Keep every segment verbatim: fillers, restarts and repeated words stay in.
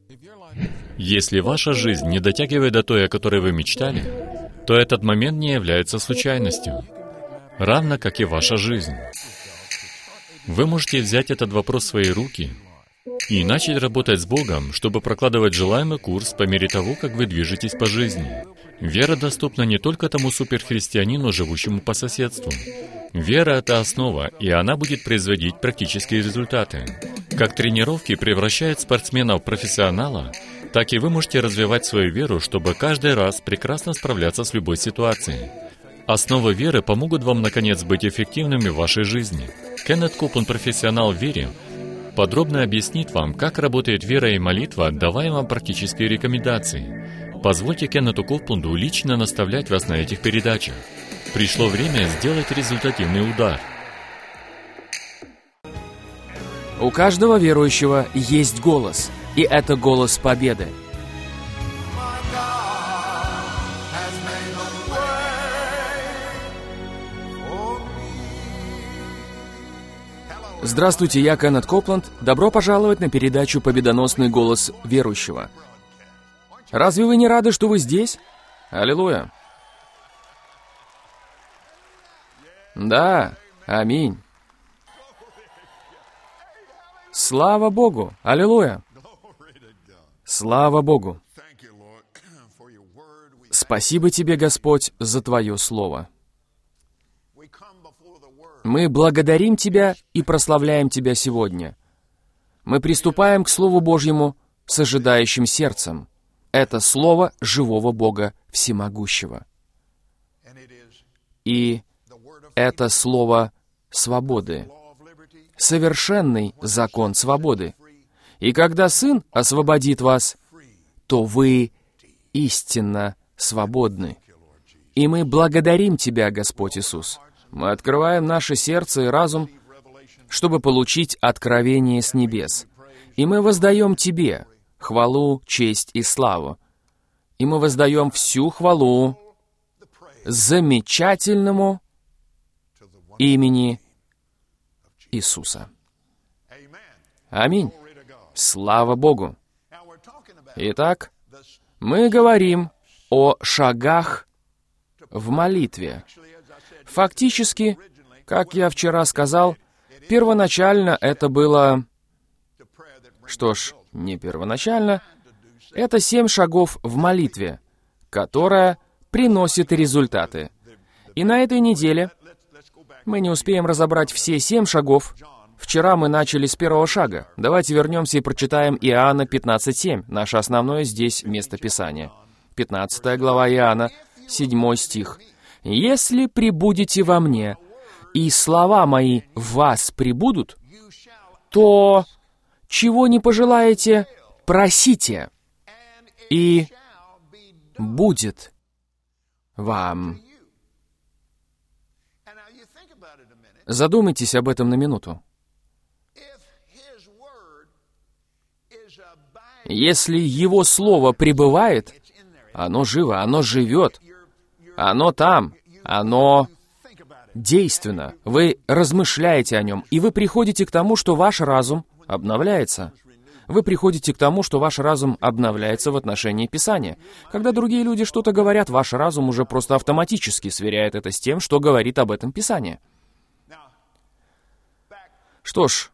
Если ваша жизнь не дотягивает до той, о которой вы мечтали, то этот момент не является случайностью, равно как и ваша жизнь. Вы можете взять этот вопрос в свои руки и начать работать с Богом, чтобы прокладывать желаемый курс по мере того, как вы движетесь по жизни. Вера доступна не только тому суперхристианину, живущему по соседству. Вера — это основа, и она будет производить практические результаты. Как тренировки превращают спортсмена в профессионала, так и вы можете развивать свою веру, чтобы каждый раз прекрасно справляться с любой ситуацией. Основы веры помогут вам, наконец, быть эффективными в вашей жизни. Кеннет Копланд, профессионал в вере, подробно объяснит вам, как работает вера и молитва, давая вам практические рекомендации. Позвольте Кеннету Копланду лично наставлять вас на этих передачах. Пришло время сделать результативный удар. У каждого верующего есть голос, и это голос победы. Здравствуйте, я Кеннет Копланд. Добро пожаловать на передачу «Победоносный голос верующего». Разве вы не рады, что вы здесь? Аллилуйя! Да, аминь. Слава Богу! Аллилуйя! Слава Богу! Спасибо Тебе, Господь, за Твое Слово. Мы благодарим Тебя и прославляем Тебя сегодня. Мы приступаем к Слову Божьему с ожидающим сердцем. Это Слово живого Бога Всемогущего. И это Слово свободы. Совершенный закон свободы. И когда Сын освободит вас, то вы истинно свободны. И мы благодарим Тебя, Господь Иисус. Мы открываем наше сердце и разум, чтобы получить откровение с небес. И мы воздаем Тебе хвалу, честь и славу. И мы воздаем всю хвалу замечательному имени Иисуса. Аминь. Слава Богу. Итак, мы говорим о шагах в молитве. Фактически, как я вчера сказал, первоначально это было... Что ж, не первоначально. Это семь шагов в молитве, которая приносит результаты. И на этой неделе мы не успеем разобрать все семь шагов. Вчера мы начали с первого шага. Давайте вернемся и прочитаем Иоанна пятнадцать семь, наше основное здесь местописание. пятнадцатая глава Иоанна, седьмой стих. «Если пребудете во мне, и слова мои в вас пребудут, то чего не пожелаете, просите, и будет вам». Задумайтесь об этом на минуту. Если Его Слово пребывает, оно живо, оно живет, оно там, оно действенно. Вы размышляете о нем, и вы приходите к тому, что ваш разум обновляется. Вы приходите к тому, что ваш разум обновляется в отношении Писания. Когда другие люди что-то говорят, ваш разум уже просто автоматически сверяет это с тем, что говорит об этом Писание. Что ж,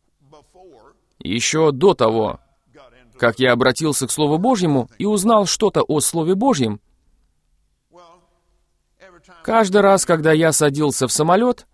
еще до того, как я обратился к Слову Божьему и узнал что-то о Слове Божьем, каждый раз, когда я садился в самолет,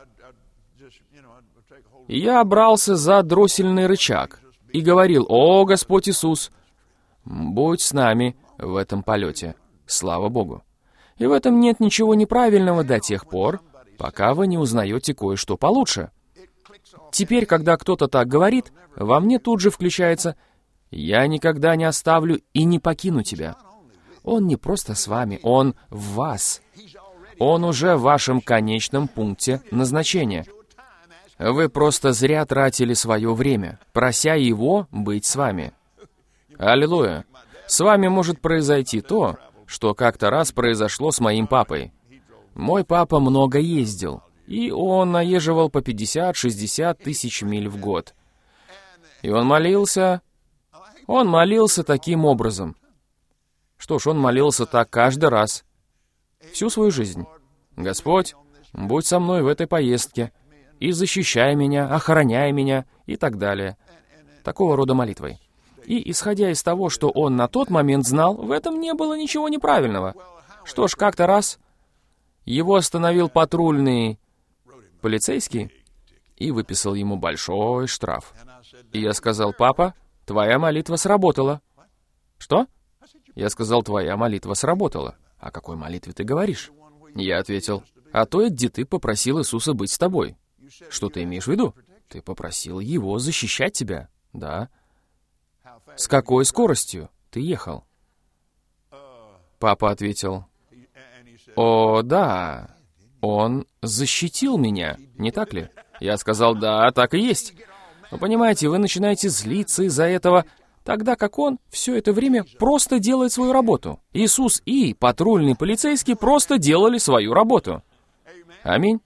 я брался за дроссельный рычаг и говорил: «О, Господь Иисус, будь с нами в этом полете». Слава Богу. И в этом нет ничего неправильного до тех пор, пока вы не узнаете кое-что получше. Теперь, когда кто-то так говорит, во мне тут же включается: «Я никогда не оставлю и не покину тебя». Он не просто с вами, Он в вас. Он уже в вашем конечном пункте назначения. Вы просто зря тратили свое время, прося Его быть с вами. Аллилуйя! С вами может произойти то, что как-то раз произошло с моим папой. Мой папа много ездил, и он наезживал по пятьдесят-шестьдесят тысяч миль в год. И он молился, Он молился таким образом. Что ж, он молился так каждый раз, всю свою жизнь. «Господь, будь со мной в этой поездке, и защищай меня, охраняй меня», и так далее. Такого рода молитвой. И, исходя из того, что он на тот момент знал, в этом не было ничего неправильного. Что ж, как-то раз его остановил патрульный полицейский и выписал ему большой штраф. И я сказал: «Папа, твоя молитва сработала». «Что?» Я сказал: «Твоя молитва сработала». «О какой молитве ты говоришь?» Я ответил: «О той, где ты попросил Иисуса быть с тобой». «Что ты имеешь в виду?» «Ты попросил Его защищать тебя». «Да». «С какой скоростью ты ехал?» Папа ответил: «О, да, Он защитил меня, не так ли?» Я сказал: «Да, так и есть». Но понимаете, вы начинаете злиться из-за этого, тогда как Он все это время просто делает свою работу. Иисус и патрульный полицейский просто делали свою работу. Аминь.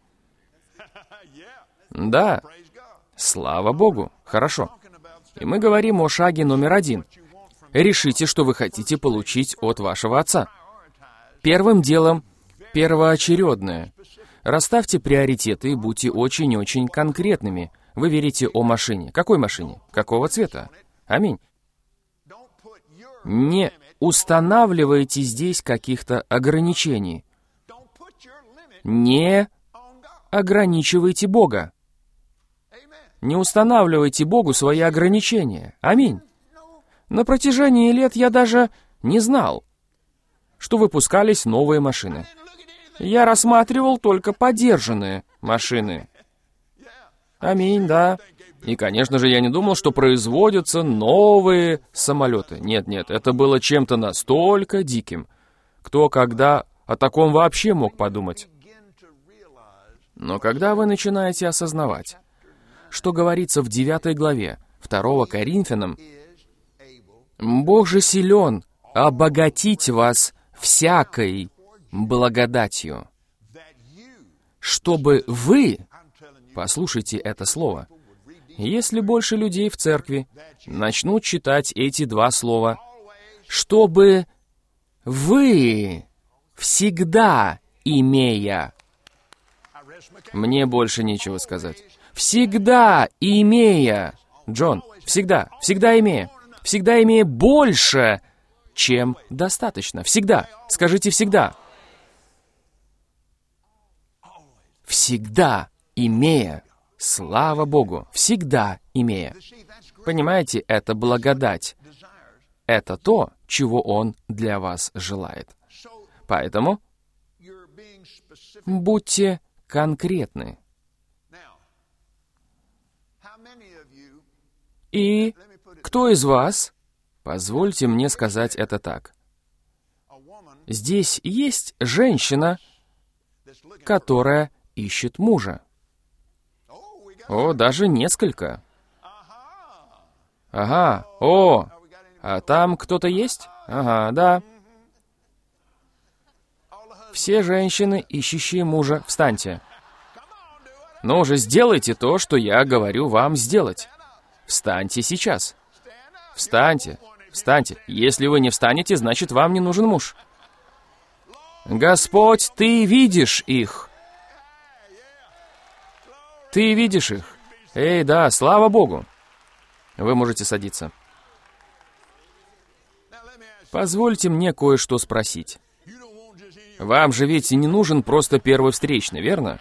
Да. Слава Богу. Хорошо. И мы говорим о шаге номер один. Решите, что вы хотите получить от вашего Отца. Первым делом, первоочередное. Расставьте приоритеты и будьте очень-очень конкретными. Вы верите о машине. Какой машине? Какого цвета? Аминь. Не устанавливайте здесь каких-то ограничений. Не ограничивайте Бога. Не устанавливайте Богу свои ограничения. Аминь. На протяжении лет я даже не знал, что выпускались новые машины. Я рассматривал только подержанные машины. Аминь, да. И, конечно же, я не думал, что производятся новые самолеты. Нет, нет, это было чем-то настолько диким. Кто когда о таком вообще мог подумать? Но когда вы начинаете осознавать, что говорится в девятой главе второго Коринфянам: «Бог же силен обогатить вас всякой благодатью, чтобы вы...» Послушайте это слово. Если больше людей в церкви начнут читать эти два слова, «чтобы вы всегда имея...» Мне больше нечего сказать. Всегда имея... Джон, всегда, всегда имея. Всегда имея больше, чем достаточно. Всегда. Скажите «всегда». Всегда имея. Слава Богу. Всегда имея. Понимаете, это благодать. Это то, чего Он для вас желает. Поэтому будьте конкретны. И кто из вас, позвольте мне сказать это так, здесь есть женщина, которая ищет мужа? О, даже несколько. Ага, о, а там кто-то есть? Ага, да. Все женщины, ищущие мужа, встаньте. Ну же, сделайте то, что я говорю вам сделать. Встаньте сейчас. Встаньте, встаньте. Если вы не встанете, значит, вам не нужен муж. Господь, Ты видишь их. Ты видишь их. Эй, да, слава Богу. Вы можете садиться. Позвольте мне кое-что спросить. Вам же ведь не нужен просто первый встречный, верно?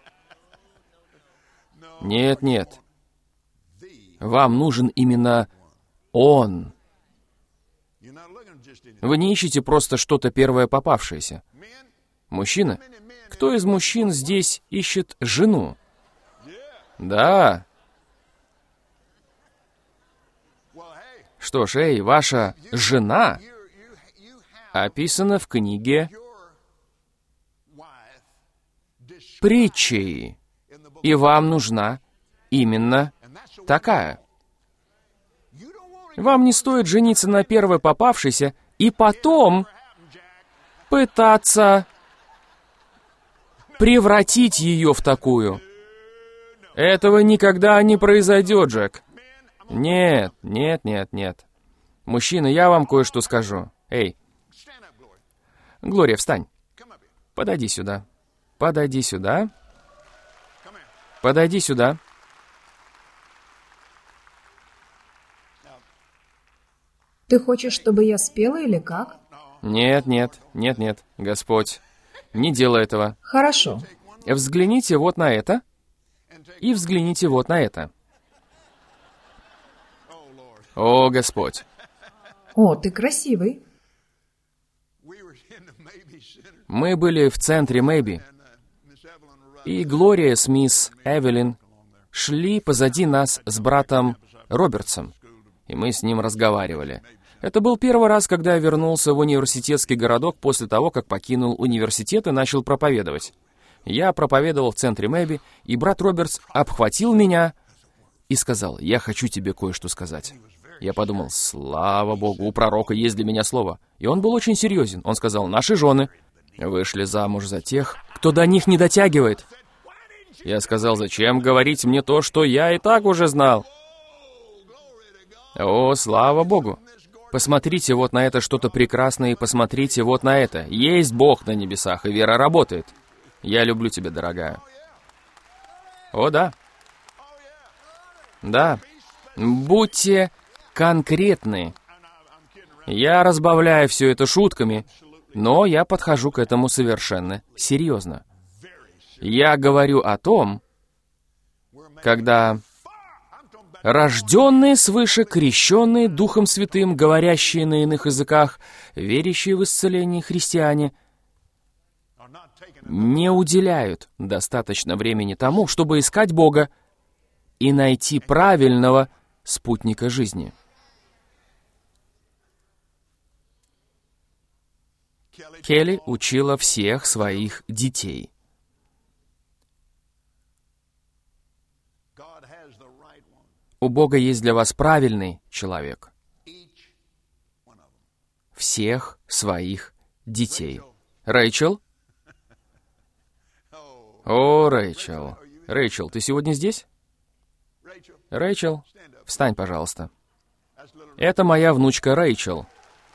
Нет, нет. Вам нужен именно Он. Вы не ищете просто что-то первое попавшееся. Мужчина? Кто из мужчин здесь ищет жену? Да. Что ж, эй, ваша жена описана в книге Притчи, и вам нужна именно такая. Вам не стоит жениться на первой попавшейся и потом пытаться превратить ее в такую. Этого никогда не произойдет, Джек. Нет, нет, нет, нет. Мужчина, я вам кое-что скажу. Эй, Глория, встань. Подойди сюда. Подойди сюда. Подойди сюда. Ты хочешь, чтобы я спела или как? Нет, нет, нет, нет, Господь, не делай этого. Хорошо. Взгляните вот на это, и взгляните вот на это. О, Господь. О, ты красивый. Мы были в центре Мэйби, и Глория с мисс Эвелин шли позади нас с братом Робертсом, и мы с ним разговаривали. Это был первый раз, когда я вернулся в университетский городок после того, как покинул университет и начал проповедовать. Я проповедовал в центре Мэйби, и брат Робертс обхватил меня и сказал: «Я хочу тебе кое-что сказать». Я подумал: слава Богу, у пророка есть для меня слово. И он был очень серьезен. Он сказал: «Наши жены вышли замуж за тех, кто до них не дотягивает». Я сказал: «Зачем говорить мне то, что я и так уже знал?» О, слава Богу! Посмотрите вот на это что-то прекрасное, и посмотрите вот на это. Есть Бог на небесах, и вера работает. Я люблю тебя, дорогая. О, да. Да. Будьте конкретны. Я разбавляю все это шутками, но я подхожу к этому совершенно серьезно. Я говорю о том, когда рожденные свыше, крещенные Духом Святым, говорящие на иных языках, верящие в исцеление христиане, не уделяют достаточно времени тому, чтобы искать Бога и найти правильного спутника жизни. Келли учила всех своих детей. У Бога есть для вас правильный человек. Всех своих детей. Рэйчел? О, Рэйчел. Рэйчел, ты сегодня здесь? Рэйчел, встань, пожалуйста. Это моя внучка Рэйчел.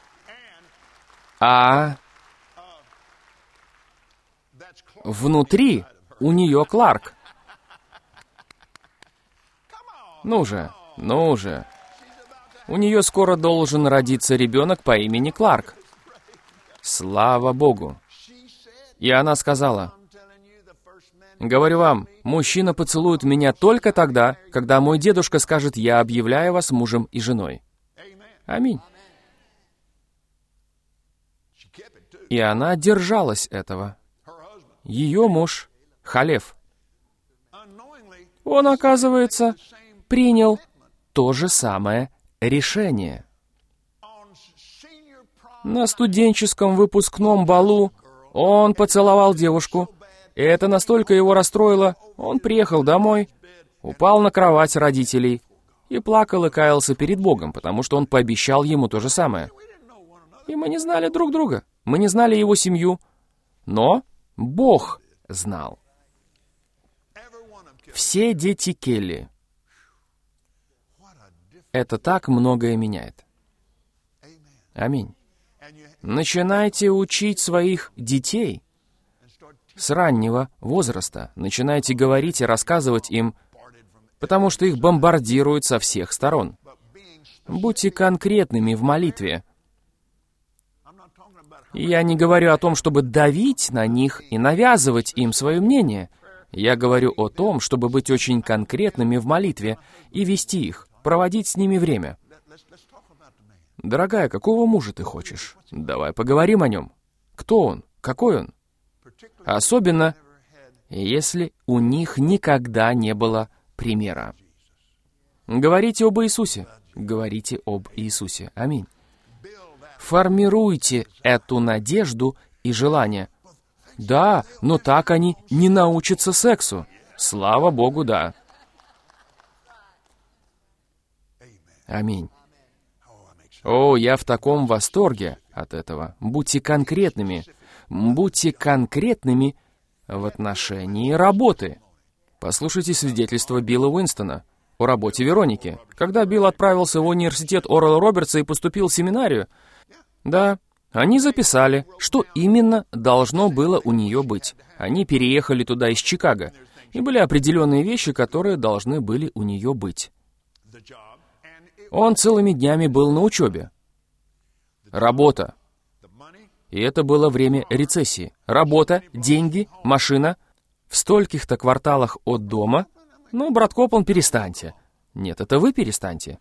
А внутри у нее Кларк. Ну же, ну же. У нее скоро должен родиться ребенок по имени Кларк. Слава Богу. И она сказала: «Говорю вам, мужчина поцелует меня только тогда, когда мой дедушка скажет: я объявляю вас мужем и женой». Аминь. И она держалась этого. Ее муж, Халев, он, оказывается, принял то же самое решение. На студенческом выпускном балу он поцеловал девушку, и это настолько его расстроило, он приехал домой, упал на кровать родителей и плакал и каялся перед Богом, потому что он пообещал ему то же самое. И мы не знали друг друга, мы не знали его семью, но Бог знал. Все дети Келли. Это так многое меняет. Аминь. Начинайте учить своих детей с раннего возраста. Начинайте говорить и рассказывать им, потому что их бомбардируют со всех сторон. Будьте конкретными в молитве. Я не говорю о том, чтобы давить на них и навязывать им свое мнение. Я говорю о том, чтобы быть очень конкретными в молитве и вести их, проводить с ними время. Дорогая, какого мужа ты хочешь? Давай поговорим о нем. Кто он? Какой он? Особенно, если у них никогда не было примера. Говорите об Иисусе. Говорите об Иисусе. Аминь. Формируйте эту надежду и желание. Да, но так они не научатся сексу. Слава Богу, да. Аминь. О, я в таком восторге от этого. Будьте конкретными. Будьте конкретными в отношении работы. Послушайте свидетельство Билла Уинстона. о работе Вероники. Когда Билл отправился в университет Орла Робертса и поступил в семинарию, да, они записали, что именно должно было у нее быть. Они переехали туда из Чикаго, и были определенные вещи, которые должны были у нее быть. Он целыми днями был на учебе. Работа. И это было время рецессии. Работа, деньги, машина. В стольких-то кварталах от дома. Ну, брат Копланд, перестаньте. Нет, это вы перестаньте.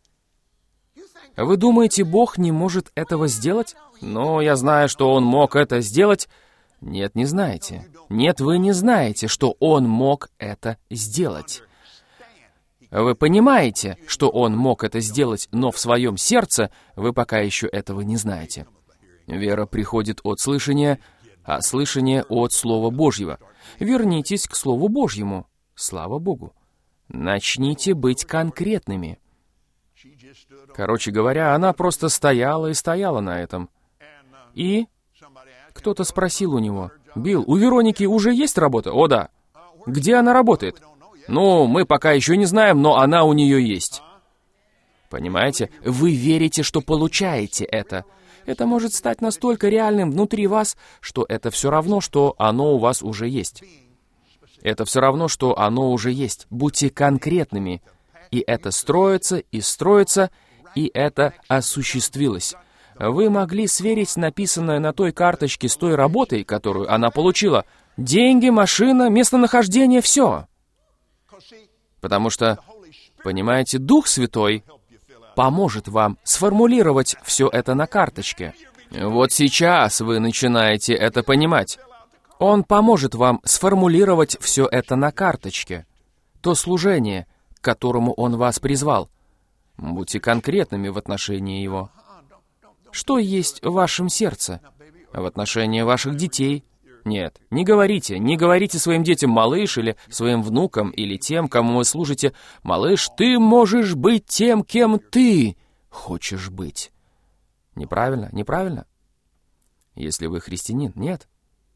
Вы думаете, Бог не может этого сделать? Ну, я знаю, что Он мог это сделать. Нет, не знаете. Нет, вы не знаете, что Он мог это сделать. Вы понимаете, что Он мог это сделать, но в своем сердце вы пока еще этого не знаете. Вера приходит от слышания, а слышание от Слова Божьего. Вернитесь к Слову Божьему. Слава Богу. Начните быть конкретными. Короче говоря, она просто стояла и стояла на этом. И кто-то спросил у него: «Билл, у Вероники уже есть работа?» «О, да». «Где она работает?» «Ну, мы пока еще не знаем, но она у нее есть». Понимаете? Вы верите, что получаете это. Это может стать настолько реальным внутри вас, что это все равно, что оно у вас уже есть. Это все равно, что оно уже есть. Будьте конкретными. И это строится, и строится, и это осуществилось. Вы могли сверить написанное на той карточке с той работой, которую она получила. Деньги, машина, местонахождение, все. Потому что, понимаете, Дух Святой поможет вам сформулировать все это на карточке. Вот сейчас вы начинаете это понимать. Он поможет вам сформулировать все это на карточке. То служение, к которому Он вас призвал. Будьте конкретными в отношении Его. Что есть в вашем сердце? В отношении ваших детей? Нет, не говорите, не говорите своим детям, малыш, или своим внукам, или тем, кому вы служите: «Малыш, ты можешь быть тем, кем ты хочешь быть». Неправильно, неправильно. Если вы христианин, нет.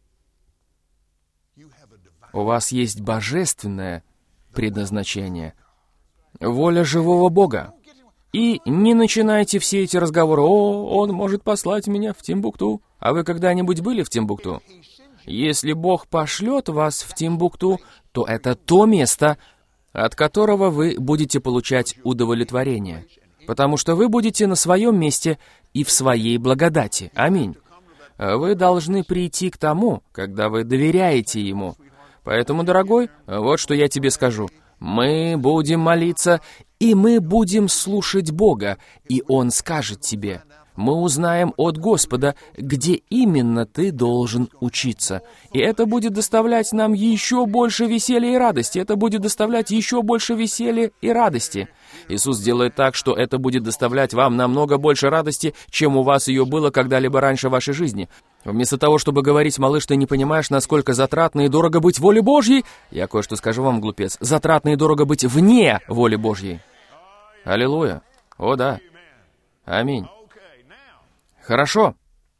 У вас есть божественное предназначение, воля живого Бога. И не начинайте все эти разговоры: «О, Он может послать меня в Тимбукту». А вы когда-нибудь были в Тимбукту? Если Бог пошлет вас в Тимбукту, то это то место, от которого вы будете получать удовлетворение. Потому что вы будете на своем месте и в своей благодати. Аминь. Вы должны прийти к тому, когда вы доверяете Ему. Поэтому, дорогой, вот что я тебе скажу. Мы будем молиться, и мы будем слушать Бога, и Он скажет тебе. Мы узнаем от Господа, где именно ты должен учиться. И это будет доставлять нам еще больше веселья и радости. Это будет доставлять еще больше веселья и радости. Иисус делает так, что это будет доставлять вам намного больше радости, чем у вас ее было когда-либо раньше в вашей жизни. Вместо того, чтобы говорить: «Малыш, ты не понимаешь, насколько затратно и дорого быть воле Божьей», я кое-что скажу вам, глупец: затратно и дорого быть вне воли Божьей. Аллилуйя. О, да. Аминь. Хорошо.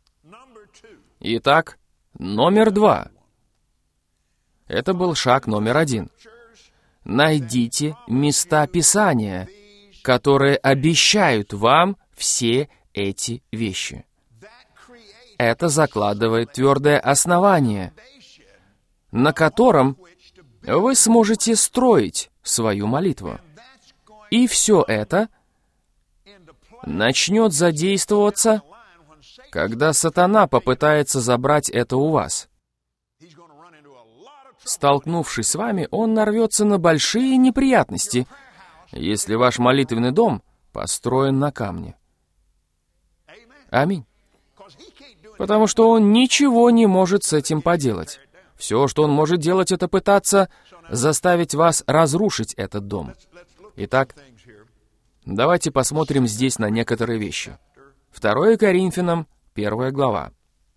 Итак, номер два. Это был шаг номер один. Найдите места Писания, которые обещают вам все эти вещи. Это закладывает твердое основание, на котором вы сможете строить свою молитву. И все это начнет задействоваться, когда сатана попытается забрать это у вас. Столкнувшись с вами, он нарвется на большие неприятности, если ваш молитвенный дом построен на камне. Аминь. Потому что он ничего не может с этим поделать. Все, что он может делать, это пытаться заставить вас разрушить этот дом. Итак, давайте посмотрим здесь на некоторые вещи. Второе Коринфянам, первая глава.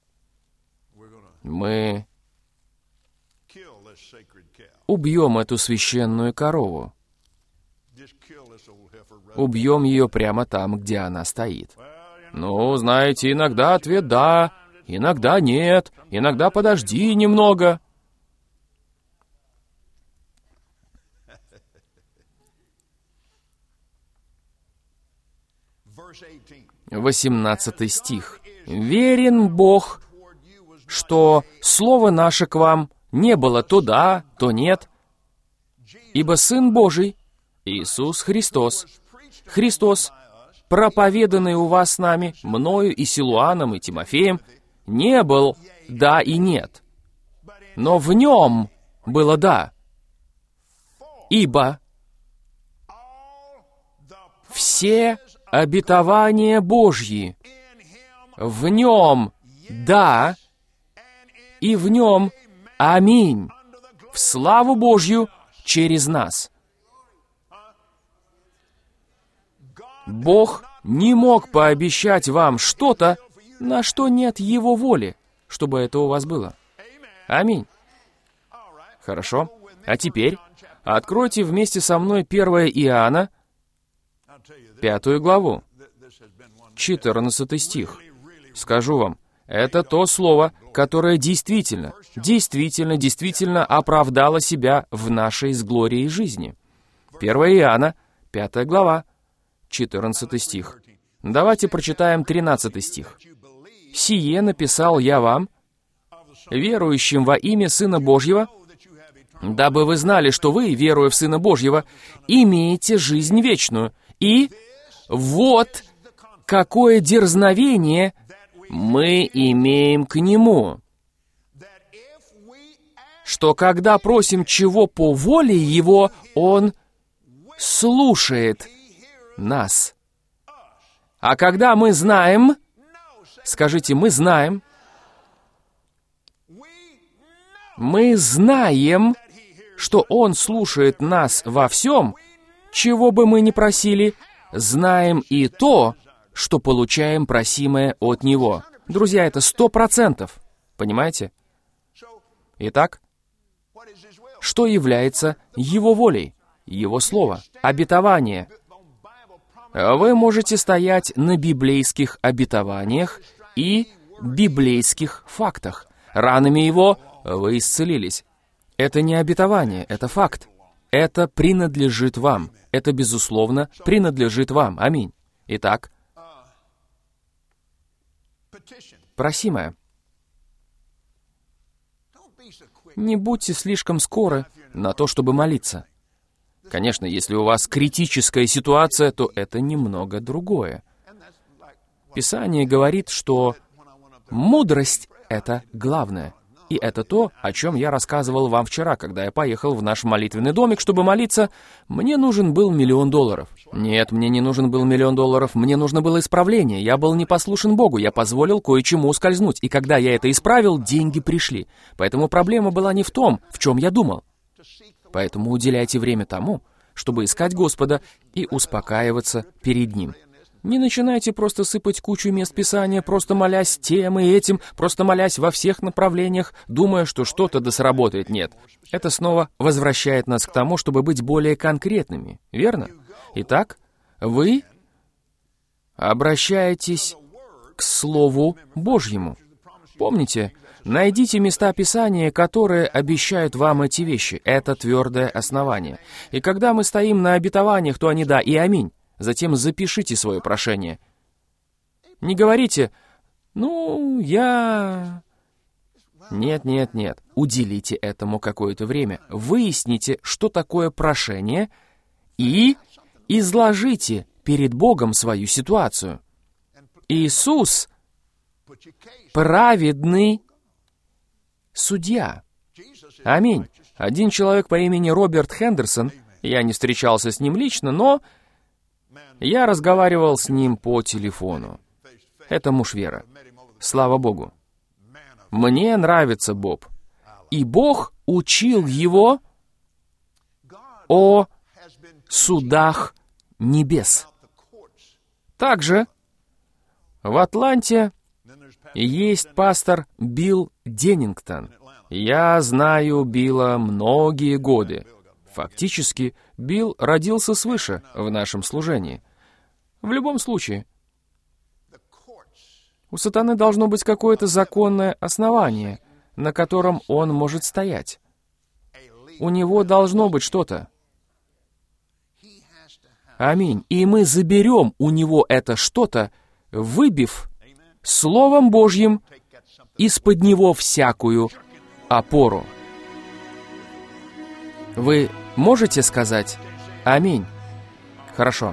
Мы убьем эту священную корову. Убьем ее прямо там, где она стоит. Ну, знаете, иногда ответ «да», иногда «нет», иногда «подожди немного». восемнадцатый стих. «Верен Бог, что слово наше к вам не было то да, то нет, ибо Сын Божий, Иисус Христос, Христос, проповеданный у вас с нами, мною и Силуаном, и Тимофеем, не был да и нет, но в нем было да, ибо все обетования Божьи в нем да, и в нем аминь, в славу Божью через нас». Бог не мог пообещать вам что-то, на что нет Его воли, чтобы это у вас было. Аминь. Хорошо. А теперь откройте вместе со мной первое Иоанна, пятую главу, четырнадцатый стих. Скажу вам, это то слово, которое действительно, действительно, действительно оправдало себя в нашей с глорией жизни. первое Иоанна, пятая глава, четырнадцатый стих. Давайте прочитаем тринадцатый стих. «Сие написал я вам, верующим во имя Сына Божьего, дабы вы знали, что вы, веруя в Сына Божьего, имеете жизнь вечную. И вот какое дерзновение мы имеем к Нему, что когда просим чего по воле Его, Он слушает нас. А когда мы знаем, скажите, мы знаем, мы знаем, что Он слушает нас во всем, чего бы мы ни просили, знаем и то, что получаем просимое от Него». Друзья, это сто процентов. Понимаете? Итак, что является Его волей? Его Слово, обетование. Вы можете стоять на библейских обетованиях и библейских фактах. Ранами Его вы исцелились. Это не обетование, это факт. Это принадлежит вам. Это, безусловно, принадлежит вам. Аминь. Итак, просимое. Не будьте слишком скоры на то, чтобы молиться. Конечно, если у вас критическая ситуация, то это немного другое. Писание говорит, что мудрость — это главное. И это то, о чем я рассказывал вам вчера, когда я поехал в наш молитвенный домик, чтобы молиться. Мне нужен был миллион долларов. Нет, мне не нужен был миллион долларов, мне нужно было исправление. Я был непослушен Богу, я позволил кое-чему ускользнуть. И когда я это исправил, деньги пришли. Поэтому проблема была не в том, в чем я думал. Поэтому уделяйте время тому, чтобы искать Господа и успокаиваться перед Ним. Не начинайте просто сыпать кучу мест Писания, просто молясь тем и этим, просто молясь во всех направлениях, думая, что что-то да сработает. Нет. Это снова возвращает нас к тому, чтобы быть более конкретными. Верно? Итак, вы обращаетесь к Слову Божьему. Помните, найдите места Писания, которые обещают вам эти вещи. Это твердое основание. И когда мы стоим на обетованиях, то они да и аминь. Затем запишите свое прошение. Не говорите, ну, я... Нет, нет, нет. Уделите этому какое-то время. Выясните, что такое прошение, и изложите перед Богом свою ситуацию. Иисус — праведный судья. Аминь. Один человек по имени Роберт Хендерсон, я не встречался с ним лично, но я разговаривал с ним по телефону. Это муж Вера. Слава Богу. Мне нравится Боб. И Бог учил его о судах небес. Также в Атланте есть пастор Билл Деннингтон. Я знаю Билла многие годы. Фактически, Билл родился свыше в нашем служении. В любом случае, у сатаны должно быть какое-то законное основание, на котором он может стоять. У него должно быть что-то. Аминь. И мы заберем у него это что-то, выбив Словом Божьим из-под него всякую опору. Вы можете сказать «Аминь»? Хорошо.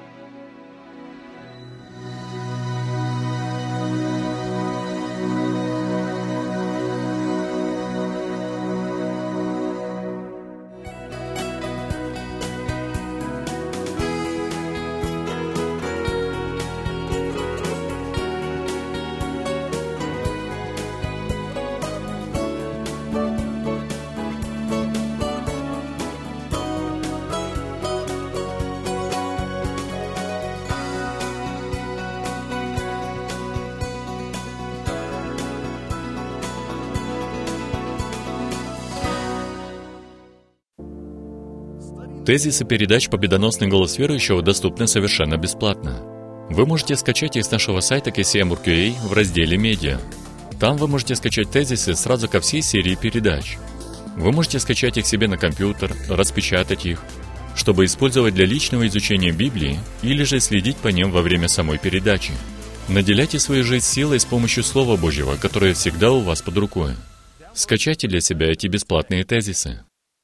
Тезисы передач «Победоносный голос верующего» доступны совершенно бесплатно. Вы можете скачать их с нашего сайта кей си эм точка ар кью эй в разделе «Медиа». Там вы можете скачать тезисы сразу ко всей серии передач. Вы можете скачать их себе на компьютер, распечатать их, чтобы использовать для личного изучения Библии или же следить по ним во время самой передачи. Наделяйте свою жизнь силой с помощью Слова Божьего, которое всегда у вас под рукой. Скачайте для себя эти бесплатные тезисы.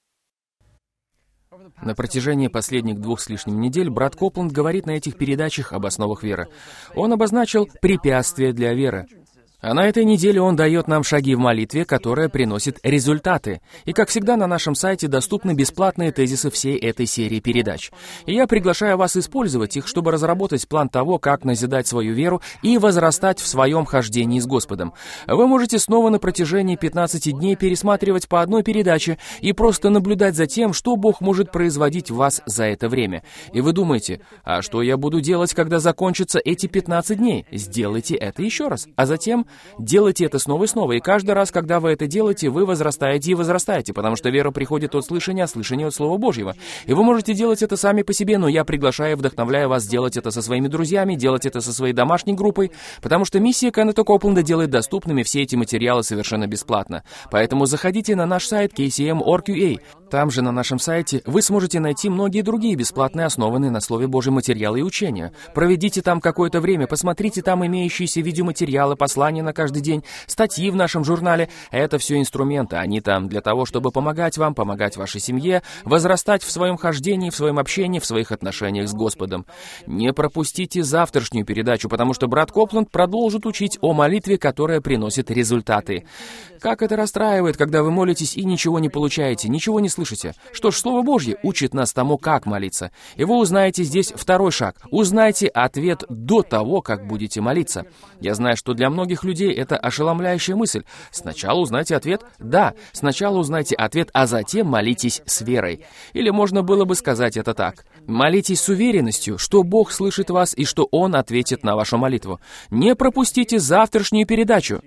На протяжении последних двух с лишним недель брат Копланд говорит на этих передачах об основах веры. Он обозначил препятствия для веры. А на этой неделе он дает нам шаги в молитве, которые приносят результаты. И, как всегда, на нашем сайте доступны бесплатные тезисы всей этой серии передач. И я приглашаю вас использовать их, чтобы разработать план того, как назидать свою веру и возрастать в своем хождении с Господом. Вы можете снова на протяжении пятнадцати дней пересматривать по одной передаче и просто наблюдать за тем, что Бог может производить в вас за это время. И вы думаете, а что я буду делать, когда закончатся эти пятнадцать дней? Сделайте это еще раз. А затем делайте это снова и снова, и каждый раз, когда вы это делаете, вы возрастаете и возрастаете, потому что вера приходит от слышания, а слышание от Слова Божьего. И вы можете делать это сами по себе, но я приглашаю и вдохновляю вас делать это со своими друзьями, делать это со своей домашней группой, потому что миссия Кеннета Копланда делает доступными все эти материалы совершенно бесплатно. Поэтому заходите на наш сайт кей си эм точка ар кью эй. Там же на нашем сайте вы сможете найти многие другие бесплатные, основанные на Слове Божьем материалы и учения. Проведите там какое-то время, посмотрите там имеющиеся видеоматериалы, послания на каждый день, статьи в нашем журнале. Это все инструменты, они там для того, чтобы помогать вам, помогать вашей семье, возрастать в своем хождении, в своем общении, в своих отношениях с Господом. Не пропустите завтрашнюю передачу, потому что брат Копланд продолжит учить о молитве, которая приносит результаты. Как это расстраивает, когда вы молитесь и ничего не получаете, ничего не слышите. Что ж, Слово Божье учит нас тому, как молиться. И вы узнаете здесь второй шаг. Узнайте ответ до того, как будете молиться. Я знаю, что для многих людей это ошеломляющая мысль. Сначала узнайте ответ? Да, сначала узнайте ответ, а затем молитесь с верой. Или можно было бы сказать это так. Молитесь с уверенностью, что Бог слышит вас и что Он ответит на вашу молитву. Не пропустите завтрашнюю передачу.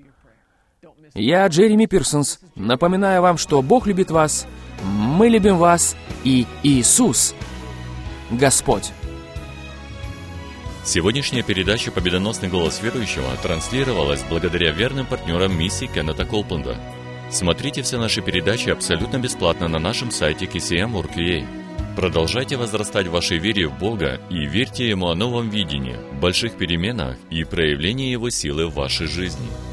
Я Джереми Пирсонс. Напоминаю вам, что Бог любит вас, мы любим вас, и Иисус — Господь. Сегодняшняя передача «Победоносный голос верующего» транслировалась благодаря верным партнерам миссии Кеннета Копланда. Смотрите все наши передачи абсолютно бесплатно на нашем сайте кей си эм точка ар кью эй. Продолжайте возрастать в вашей вере в Бога и верьте Ему о новом видении, больших переменах и проявлении Его силы в вашей жизни.